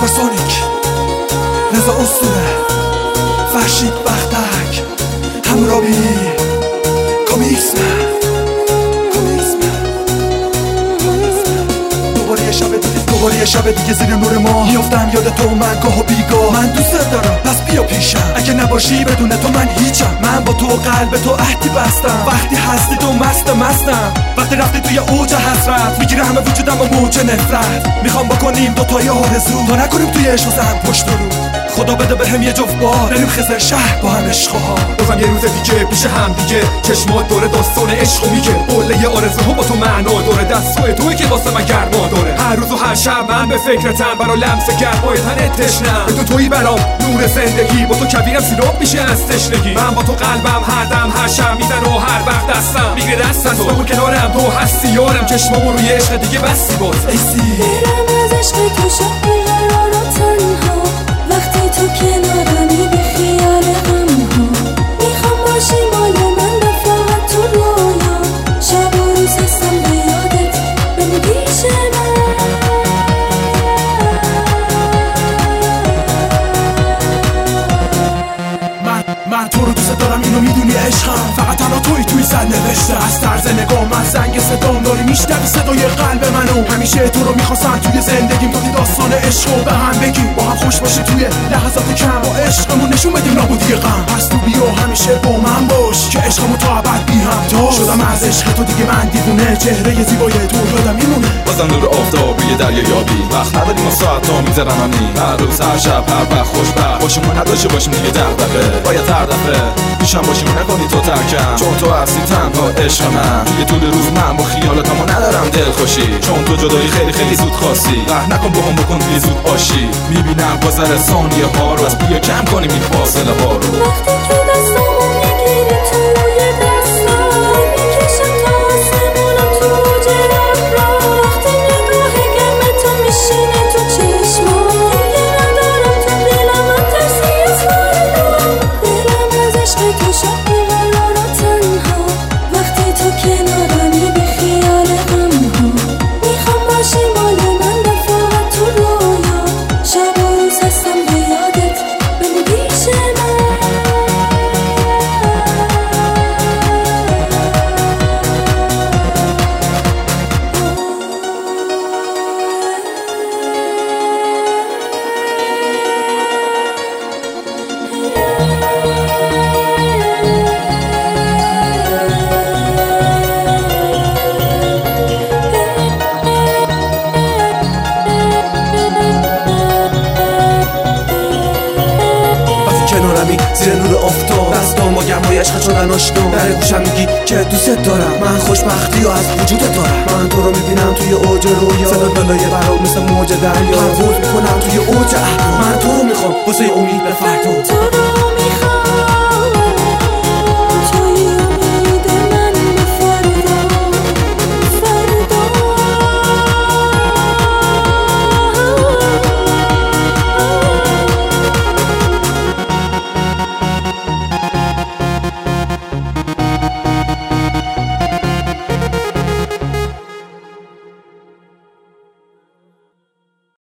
سوپرسونیک، رضا اسطوره، فرشید بختک، همرابی، کامیکس من. دوباره یه شب دیگه زیر نور ماه میافتم یاد تو، من گاه و بیگاه. من دوست دارم پس بیا پیشم، اگه نباشی بدون تو من هیچم. من با تو قلب تو عهدی بستم، وقتی هستی تو مستم. وقتی رفتی توی اوج حسرت میگیره همه وجودم و موج نفرت. میخوام بکنیم دوتای آرزو، تا نکنیم توی عشق و زن پشت رو. خدا بده بهم یه جفت بار، بریم خزر شهر با هم عشق ها. بازم یه روز دیگه پیش هم دیگه، چشمات داره داستان عشق میگه. قله آرزوها با تو معنا داره، دستای توی که واسه من گرما داره. هر روز و هر شب من به فکرتم، برا لمس گرمای تنت تشنم. به تو تویی برام نور زندگی، با تو کبیرم سیراب میشه از تشنگی. من با تو قلبم هر دم هر شب میزنه و هر وقت دستم میگیره دست تو. بگو کنارم تو هستی یارم، چشمامو روی عشق دیگه بستی باز. دلم از عشق تو شد بیقرار و تنها، وقتی تو کنارمی بی خیال غمها. میخوام باشی مال من و فقط تو رویا، شب و روز هستم به یادت بمون پیش من تو رو دوست دارم، اینو میدونی عشقم. فقط تنها توی سر نوشته، از طرز نگاه من زنگ صدام داری میشنوی صدای قلب منو. همیشه تو رو میخواستم توی زندگیم، تا که داستان عشق رو به هم بگیم، با هم خوش باشی توی لحظات کم و عشقمون نشون بدیم نابودی غم. پس تو بیا همیشه با من باش که عشقمون تا ابد بی هم تا شدم از عشق تو دیگه من دیوونه، چهره زیبای تو یادم میمونه. بازم نور آفتاب روی دریا یابی، وقت نداریم و ساعت ها میذارم همین. هر روز هر شب هر وقت خوشبخت باشیم و نداشته باشیم دیگه دغدغه. باید هر دفعه پیشم باشیم نکنی تو ترکم، چون تو هستی تنها عشق من. توی طول روز من با خیالاتم و ندارم دلخوشی، چون تو جدایی خیلی خیلی زود خواستی. قهر نکن با هم بکن دیگه زود آشی. میبینم گذر ثانیه ها رو، از بیا کم کنیم این فاصله ها رو. وقتی که دستامو میگیری توی دستام، میکشم تا آسمونم تو اوج ابرام. وقتی نگاه گرم تو میشینه تو چشمام، دیگه ندارم تو دلم من ترسی از فردا. دلم از عشق تو شد بیقرار و تنها، وقتی تو کنارمی بی خیال غمها. میخوام باشی مال من و فقط تو رویا، شب و روز هستم به یادت بمون پیش من. کنارمی زیر نور آفتاب، دستام با گرمای عشق شدن آشنا. در گوشم میگی که دوست دارم، من خوشبختی و از وجودت دارم. من تو رو میبینم توی اوج رویا، صدا بالای برام مثل موج دریا. پرواز میکنم توی اوج احلام، من تو رو میخوام واسه امید به فردا.